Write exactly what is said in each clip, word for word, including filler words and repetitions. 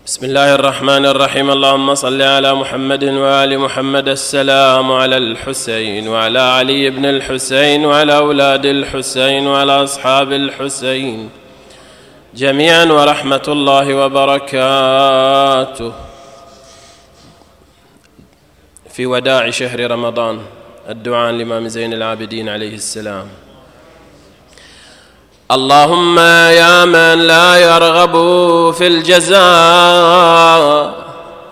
بسم الله الرحمن الرحيم. اللهم صل على محمد وآل محمد. السلام على الحسين وعلى علي بن الحسين وعلى أولاد الحسين وعلى أصحاب الحسين جميعا ورحمة الله وبركاته. في وداع شهر رمضان الدعاء للإمام زين العابدين عليه السلام. اللهم يا من لا يرغب في الجزاء،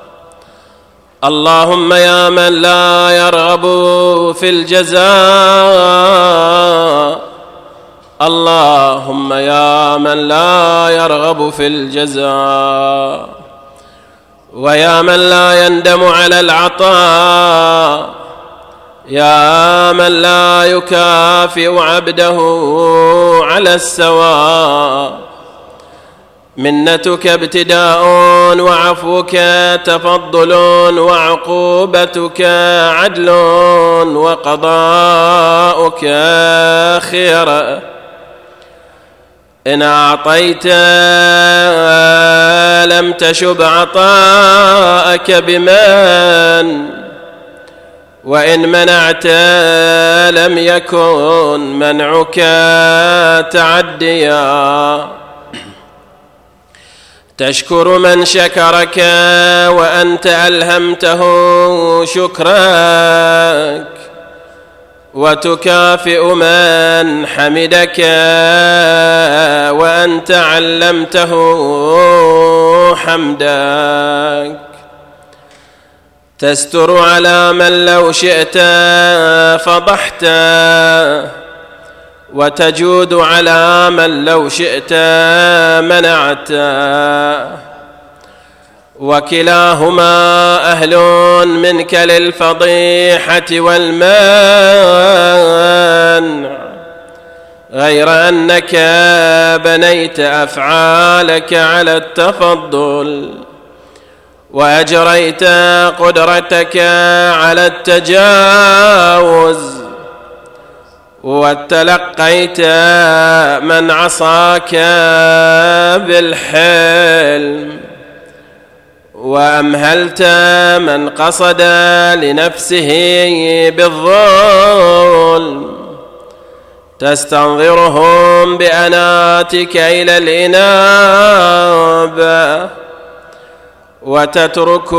اللهم يا من لا يرغب في الجزاء، اللهم يا من لا يرغب في الجزاء، ويا من لا يندم على العطاء، يا من لا يكافئ عبده على السواء. منتك ابتداء وعفوك تفضل وعقوبتك عدل وقضاؤك خير. إن أعطيت لم تشب عطاءك بمن، وإن منعت لم يكن منعك تعديا. تشكر من شكرك وأنت ألهمته شكرك، وتكافئ من حمدك وأنت علمته حمدك. تستر على من لو شئت فضحت، وتجود على من لو شئت منعت، وكلاهما أهل منك للفضيحة والمنع، غير أنك بنيت أفعالك على التفضل، وأجريت قدرتك على التجاوز، وتلقيت من عصاك بالحلم، وأمهلت من قصد لنفسه بالظلم. تستنظرهم بأناتك إلى الإنابة، وتترك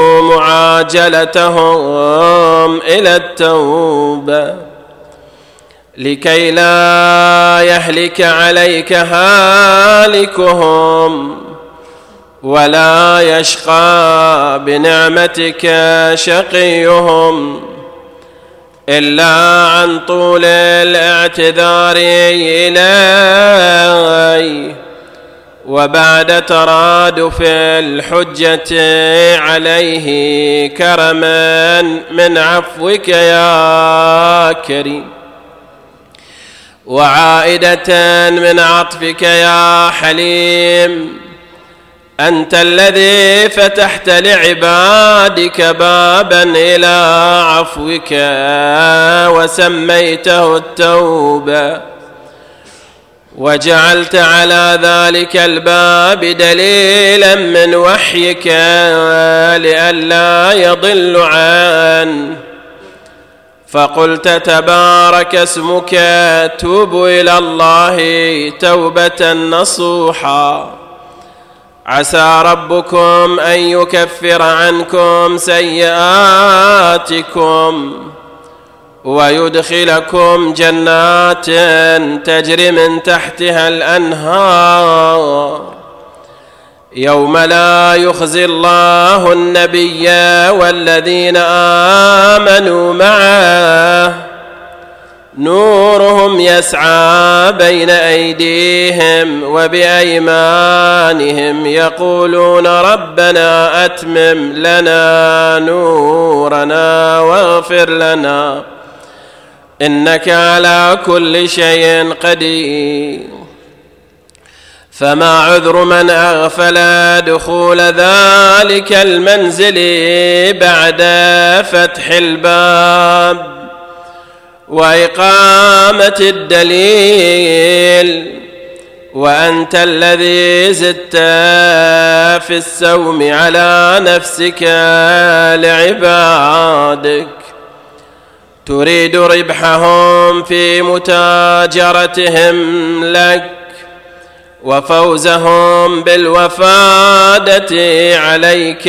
معاجلتهم إلى التوبة، لكي لا يهلك عليك هالكهم، ولا يشقى بنعمتك شقيهم، إلا عن طول الاعتذار إليه، وبعد ترادف الحجة عليه كرما من عفوك يا كريم، وعائدة من عطفك يا حليم. أنت الذي فتحت لعبادك بابا إلى عفوك وسميته التوبة، وجعلت على ذلك الباب دليلا من وحيك لئلا يضل عنه. فقلت تبارك اسمك توبوا إلى الله توبة نصوحا، عسى ربكم أن يكفر عنكم سيئاتكم ويدخلكم جنات تجري من تحتها الأنهار، يوم لا يخزي الله النبي والذين آمنوا معه، نورهم يسعى بين أيديهم وبأيمانهم، يقولون ربنا أتمم لنا نورنا واغفر لنا إنك على كل شيء قدير. فما عذر من أغفل دخول ذلك المنزل بعد فتح الباب وإقامة الدليل، وأنت الذي زدت في السوم على نفسك لعبادك، تريد ربحهم في متاجرتهم لك وفوزهم بالوفادة عليك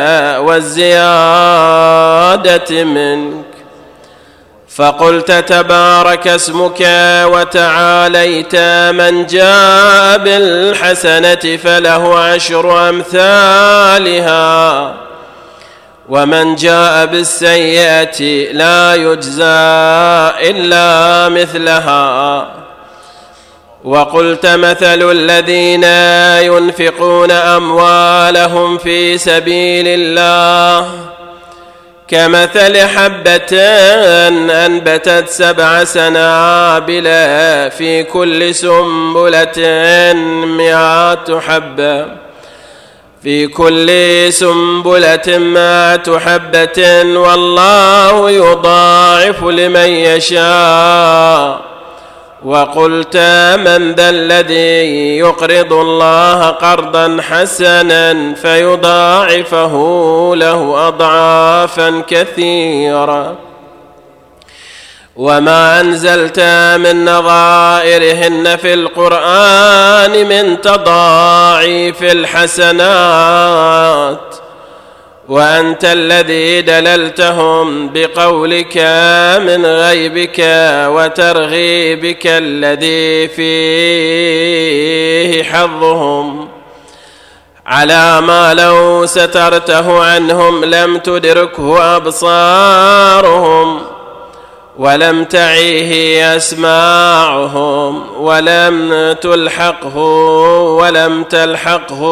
والزيادة منك، فقلت تبارك اسمك وتعاليت من جاء بالحسنة فله عشر أمثالها ومن جاء بالسيئة لا يجزى إلا مثلها. وقلت مثل الذين ينفقون أموالهم في سبيل الله كمثل حبة أنبتت سبع سنابل في كل سنبلة مئة حبة في كل سنبلة مئة حبة والله يضاعف لمن يشاء. وقلت من ذا الذي يقرض الله قرضا حسنا فيضاعفه له أضعافا كثيرة، وما أنزلت من نظائرهن في القرآن من تضاعيف الحسنات، وأنت الذي دللتهم بقولك من غيبك وترغيبك الذي فيه حظهم على ما لو سترته عنهم لم تدركه أبصارهم ولم تعيه أسماعهم ولم تلحقه ولم تلحقه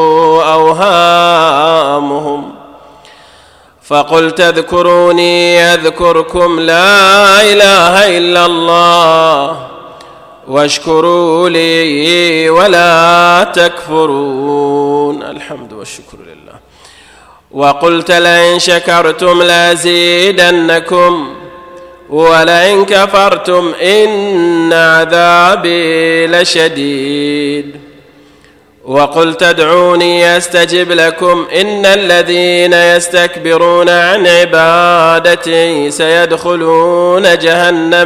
أوهامهم. فقلت اذكروني أذكركم لا إله إلا الله واشكروا لي ولا تكفرون. الحمد والشكر لله. وقلت لئن شكرتم لأزيدنكم ولئن كفرتم إن عذابي لشديد. وقلت ادعوني أستجب لكم إن الذين يستكبرون عن عبادتي سيدخلون جهنم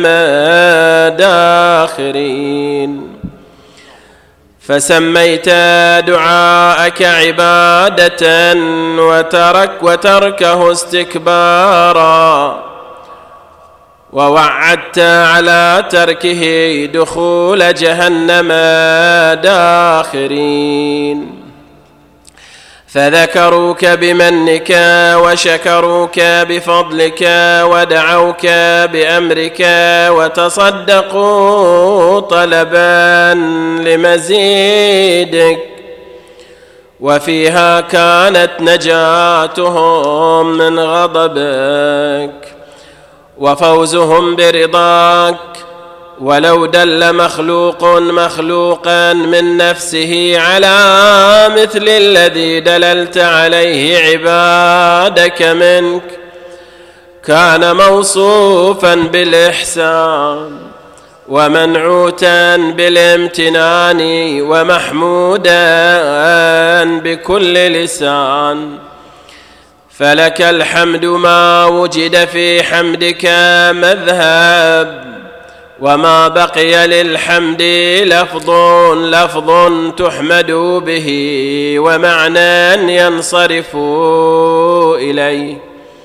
داخرين. فسميت دعاءك عبادة وترك وتركه استكبارا، ووعدت على تركه دخول جهنم داخرين. فذكروك بمنك وشكروك بفضلك ودعوك بأمرك وتصدقوا طلبا لمزيدك، وفيها كانت نجاتهم من غضبك وفوزهم برضاك. ولو دل مخلوق مخلوقا من نفسه على مثل الذي دللت عليه عبادك منك كان موصوفا بالإحسان ومنعوتا بالامتنان ومحمودا بكل لسان. فلك الحمد ما وجد في حمدك مذهب، وما بقي للحمد لفظ لفظ تحمد به ومعنى ينصرف إليه.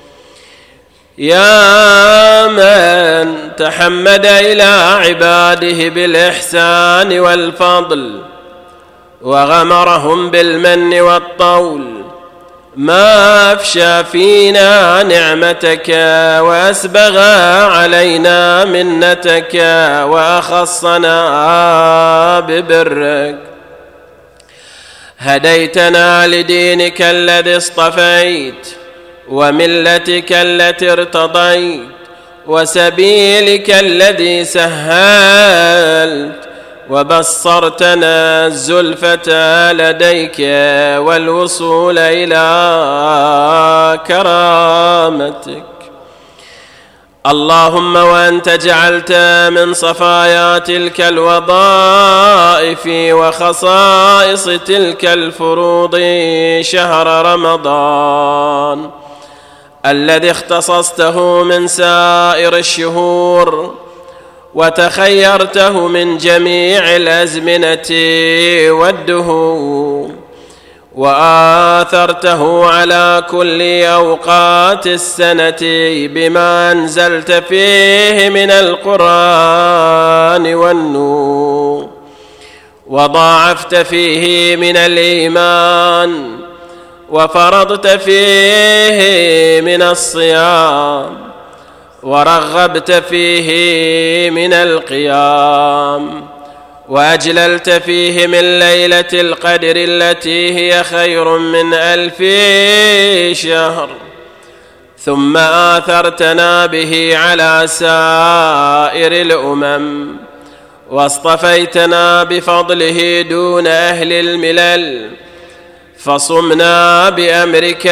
يا من تحمد إلى عباده بالإحسان والفضل وغمرهم بالمن والطول، ما أفشى فينا نعمتك وأسبغ علينا منتك وأخصنا ببرك. هديتنا لدينك الذي اصطفيت وملتك التي ارتضيت وسبيلك الذي سهلت، وبصرتنا الزلفة لديك والوصول إلى كرامتك. اللهم وأنت جعلت من صفايا تلك الوظائف وخصائص تلك الفروض شهر رمضان الذي اختصصته من سائر الشهور وتخيرته من جميع الأزمنة والدهور وآثرته على كل أوقات السنة بما أنزلت فيه من القرآن والنور وضاعفت فيه من الإيمان وفرضت فيه من الصيام ورغبت فيه من القيام وأجللت فيه من ليلة القدر التي هي خير من ألف شهر ثم آثرتنا به على سائر الأمم واصطفيتنا بفضله دون أهل الملل فصمنا بأمرك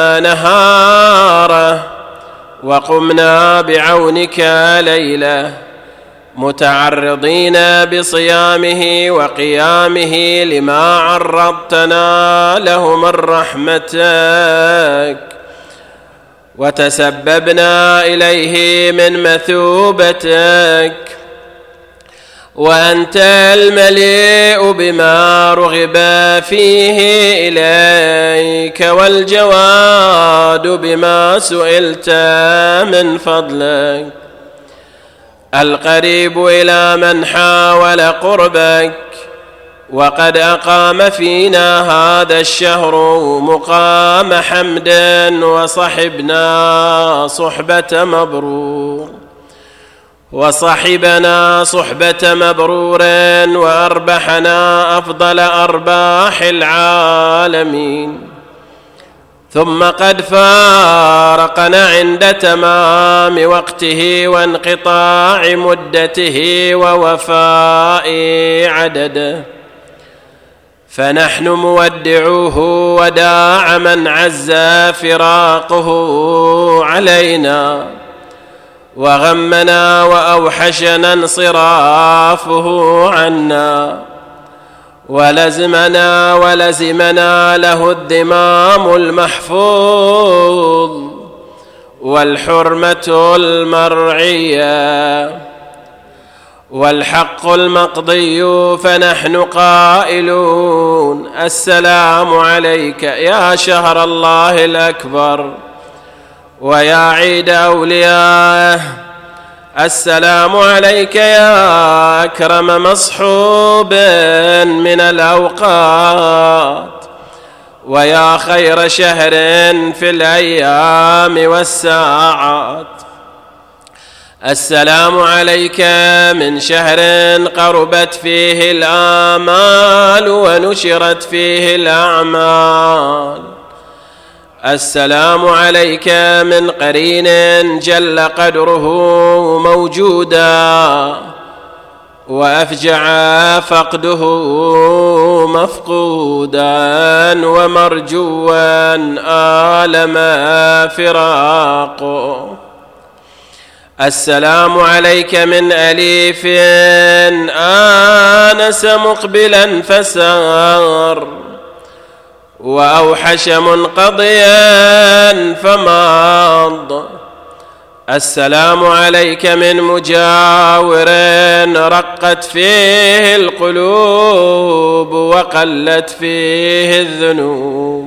نهاره وقمنا بعونك ليله متعرضين بصيامه وقيامه لما عرضتنا له من رحمتك وتسببنا إليه من مثوبتك وأنت المليء بما رغب فيه إليك والجواد بما سئلت من فضلك القريب إلى من حاول قربك وقد أقام فينا هذا الشهر مقام حمد وصحبنا صحبة مبرور وصحبنا صحبة مبرور وأربحنا أفضل أرباح العالمين ثم قد فارقنا عند تمام وقته وانقطاع مدته ووفاء عدده فنحن مودعوه وداع من عز فراقه علينا وغمنا وأوحشنا انصرافه عنا ولزمنا ولزمنا له الذمام المحفوظ والحرمة المرعية والحق المقضي فنحن قائلون السلام عليك يا شهر الله الأكبر ويا عيد أوليائه السلام عليك يا أكرم مصحوب من الأوقات ويا خير شهر في الأيام والساعات السلام عليك من شهر قربت فيه الآمال ونشرت فيه الأعمال السلام عليك من قرين جل قدره موجودا وأفجع فقده مفقودا ومرجوا آلم فراقه السلام عليك من أليف آنس مقبلا فسار وأوحش منقضيا فماض السلام عليك من مجاور رقت فيه القلوب وقلت فيه الذنوب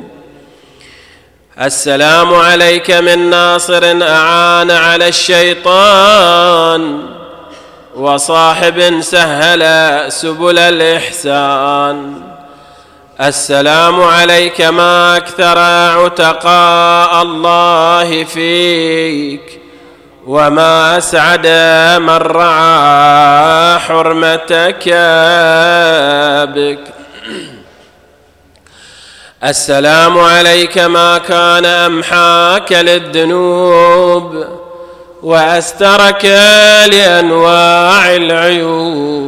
السلام عليك من ناصر أعان على الشيطان وصاحب سهل سبل الإحسان السلام عليك ما أكثر عتقاء الله فيك وما أسعد من رعى حرمتك بك السلام عليك ما كان أمحاك للذنوب وأسترك لأنواع العيوب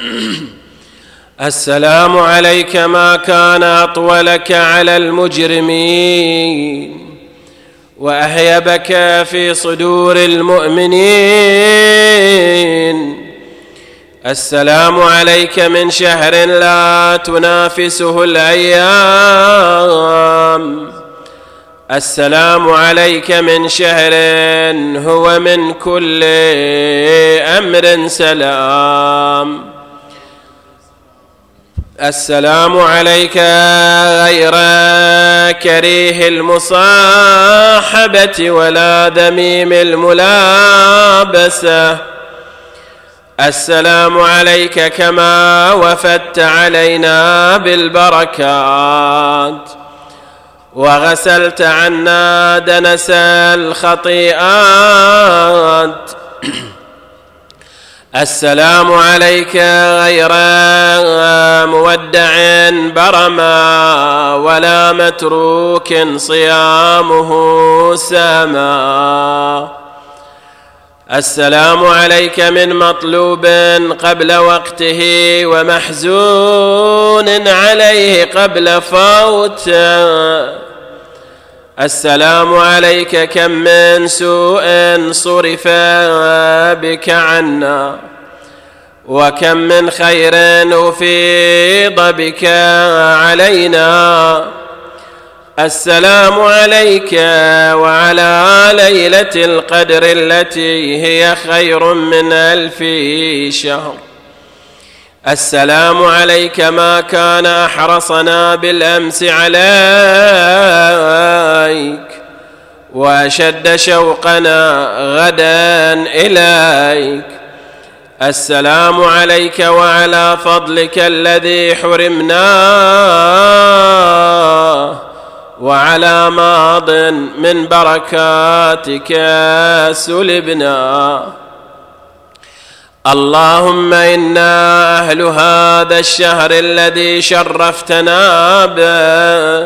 السلام عليك ما كان أطولك على المجرمين وأهيبك في صدور المؤمنين. السلام عليك من شهر لا تنافسه الأيام. السلام عليك من شهر هو من كل أمر سلام. السلام عليك غير كريه المصاحبة ولا ذميم الملابسة. السلام عليك كما وفدت علينا بالبركات وغسلت عنا دنس الخطيئات. السلام عليك غير مودع برما ولا متروك صيامه سما. السلام عليك من مطلوب قبل وقته ومحزون عليه قبل فوته. السلام عليك كم من سوء صرف بك عنا وكم من خير أفيض بك علينا. السلام عليك وعلى ليلة القدر التي هي خير من ألف شهر. السلام عليك ما كان أحرصنا بالأمس عليك وأشد شوقنا غدا إليك. السلام عليك وعلى فضلك الذي حرمناه وعلى ماض من بركاتك سلبنا. اللهم إنا أهل هذا الشهر الذي شرفتنا به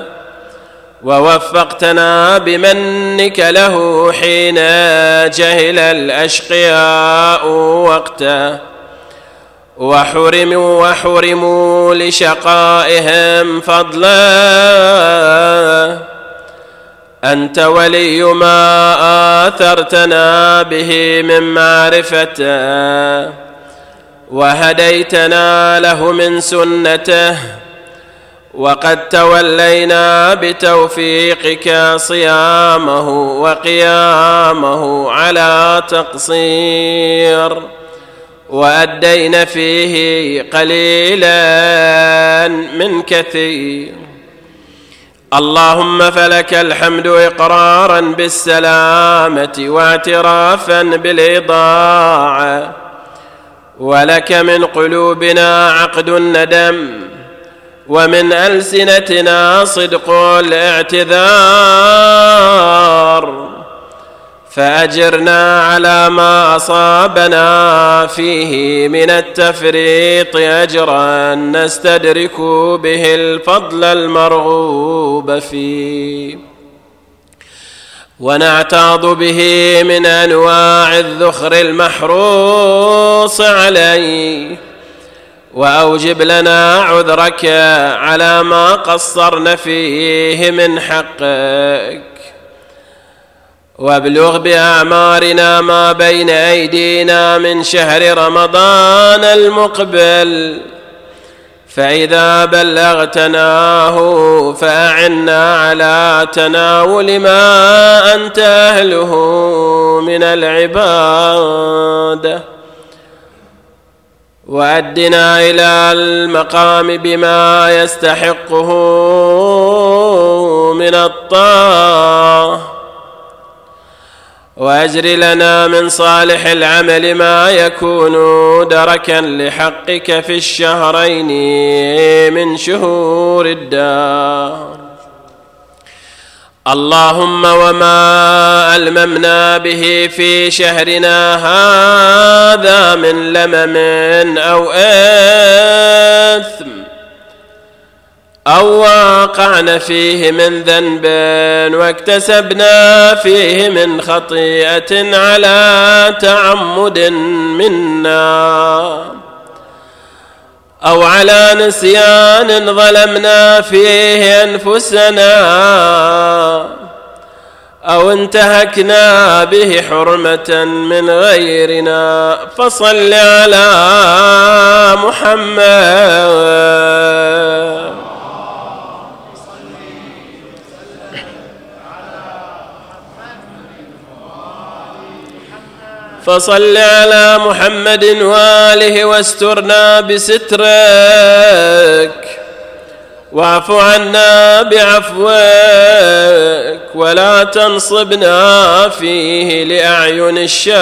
ووفقتنا بمنك له حين جهل الأشقياء وقته وحرموا وحرموا لشقائهم فضله. أنت ولي ما آثرتنا به من معرفته وهديتنا له من سنته وقد تولينا بتوفيقك صيامه وقيامه على تقصير وأدينا فيه قليلا من كثير. اللهم فلك الحمد إقرارا بالسلامة واعترافا بالإضاعة ولك من قلوبنا عقد الندم ومن ألسنتنا صدق الاعتذار. فأجرنا على ما أصابنا فيه من التفريط أجرا نستدرك به الفضل المرغوب فيه ونعتاض به من أنواع الذخر المحروص عليه. وأوجب لنا عذرك على ما قصرن فيه من حقك وابلغ بأعمارنا ما بين أيدينا من شهر رمضان المقبل. فإذا بلغتناه فأعنا على تناول ما أنت أهله من العبادة وأدنا إلى المقام بما يستحقه من الطاعة وأجر لنا من صالح العمل ما يكون دركا لحقك في الشهرين من شهور الدار. اللهم وما ألممنا به في شهرنا هذا من لمم أو إثم أو واقعنا فيه من ذنب واكتسبنا فيه من خطيئة على تعمد منا أو على نسيان ظلمنا فيه أنفسنا أو انتهكنا به حرمة من غيرنا، فصل على محمد. فصل على محمد وآله واسترنا بسترك، واعف عنا بعفوك، ولا تنصبنا فيه لأعين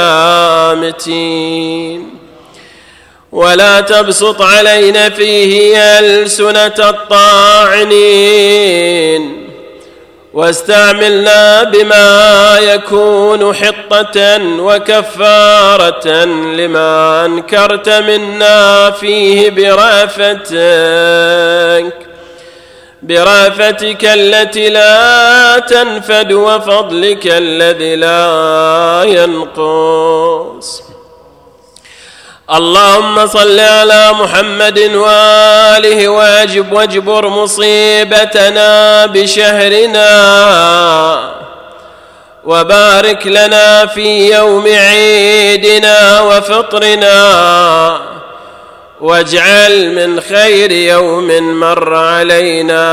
الشامتين، ولا تبسط علينا فيه ألسنة الطاعنين، واستعملنا بما يكون حطة وكفارة لما أنكرت منا فيه برأفتك برأفتك التي لا تنفد، وفضلك الذي لا ينقص. اللهم صل على محمد وآله واجب واجبر مصيبتنا بشهرنا، وبارك لنا في يوم عيدنا وفطرنا، واجعل من خير يوم مر علينا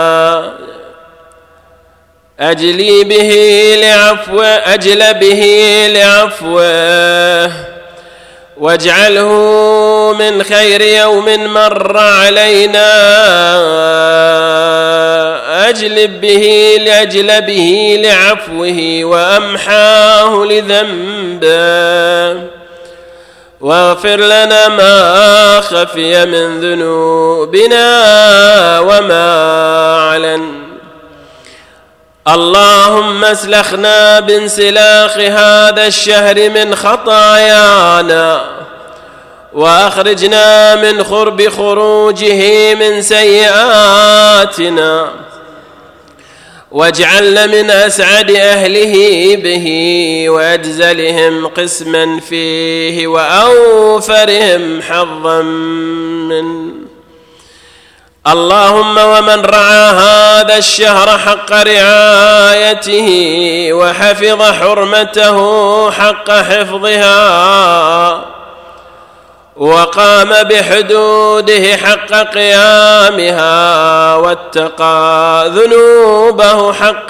أجلي به لعفوه أجل به لعفوه، واجعله من خير يوم مر علينا أجلب به لأجل به لعفوه، وأمحاه لذنبه، واغفر لنا ما خفي من ذنوبنا وما علن. اللهم اسلخنا بانسلاخ هذا الشهر من خطايانا، وأخرجنا من خرب خروجه من سيئاتنا، واجعلنا من أسعد أهله به، وأجزلهم قسما فيه، وأوفرهم حظا منه. اللهم ومن رعى هذا الشهر حق رعايته، وحفظ حرمته حق حفظها، وقام بحدوده حق قيامها، واتقى ذنوبه حق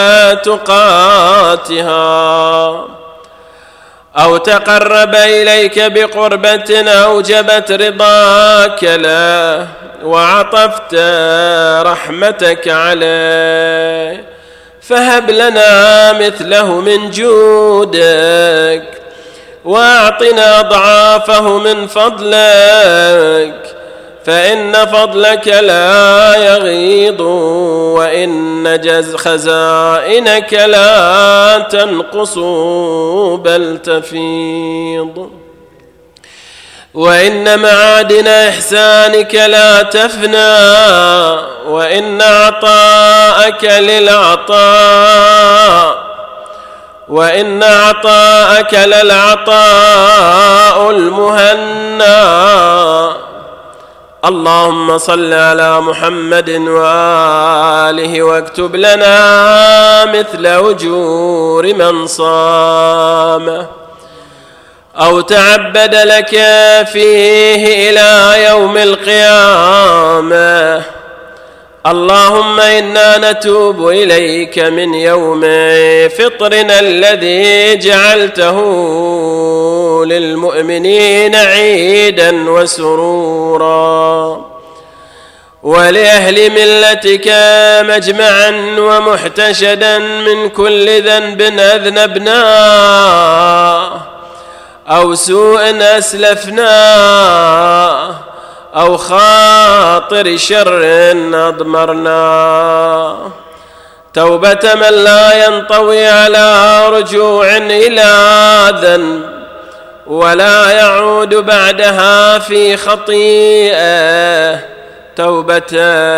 تقاتها، أو تقرب إليك بقربة أوجبت رضاك له، وعطفت رحمتك عليه، فهب لنا مثله من جودك، واعطنا أضعافه من فضلك، فإن فضلك لا يغيض، وإن جز خزائنك لا تنقص بل تفيض، وإن معادن إحسانك لا تفنى، وإن عطاءك للعطاء وإن عطاءك للعطاء المهنى. اللهم صل على محمد وآله، واكتب لنا مثل أجور من صامه أو تعبد لك فيه إلى يوم القيامة. اللهم إنا نتوب إليك من يوم فطرنا الذي جعلته للمؤمنين عيدا وسرورا، ولأهل ملتك مجمعا ومحتشدا من كل ذنب أذنبناه أو سوء أسلفناه أو خاطر شر أضمرنا، توبة من لا ينطوي على رجوع إلى ذنب ولا يعود بعدها في خطيئة، توبة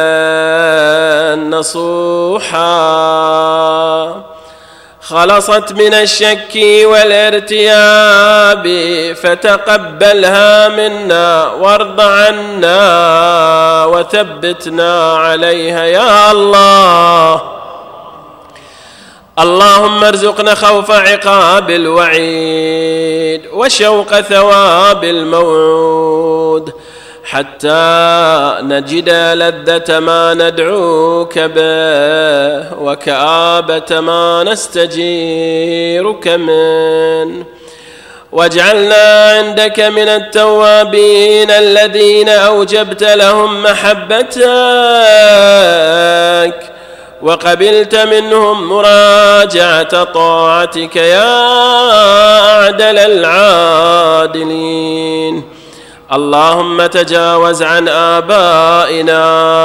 نصوحا خلصت من الشك والارتياب، فتقبلها منا وارض عنا وثبتنا عليها يا الله. اللهم ارزقنا خوف عقاب الوعيد وشوق ثواب الموعود، حتى نجد لذة ما ندعوك به وكآبة ما نستجيرك منه. واجعلنا عندك من التوابين الذين أوجبت لهم محبتك وقبلت منهم مراجعة طاعتك يا أعدل العادلين. اللهم تجاوز عن آبائنا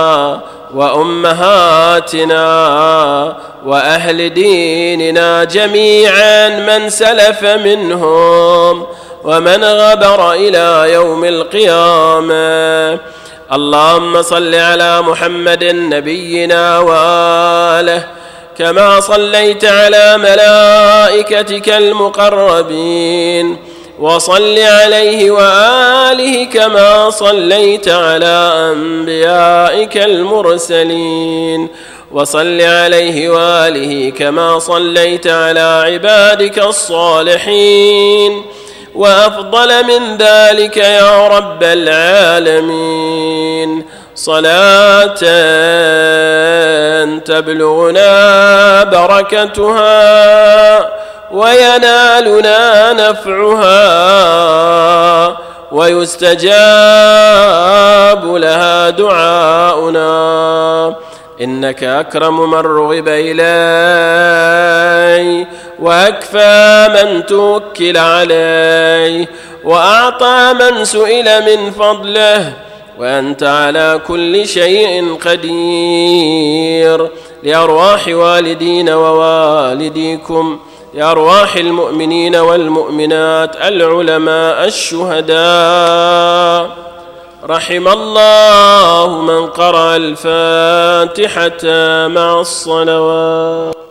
وأمهاتنا وأهل ديننا جميعا من سلف منهم ومن غبر إلى يوم القيامة. اللهم صل على محمد نبينا وآله كما صليت على ملائكتك المقربين، وصل عليه وآله كما صليت على أنبيائك المرسلين، وصل عليه وآله كما صليت على عبادك الصالحين، وأفضل من ذلك يا رب العالمين صلاة تبلغنا بركتها وينالنا نفعها ويستجاب لها دعاؤنا، إنك أكرم من رغب إليه وأكفى من توكل عليه وأعطى من سئل من فضله، وأنت على كل شيء قدير. لأرواح والدينا ووالديكم، لأرواح المؤمنين والمؤمنات العلماء الشهداء، رحم الله من قرأ الفاتحة مع الصلوات.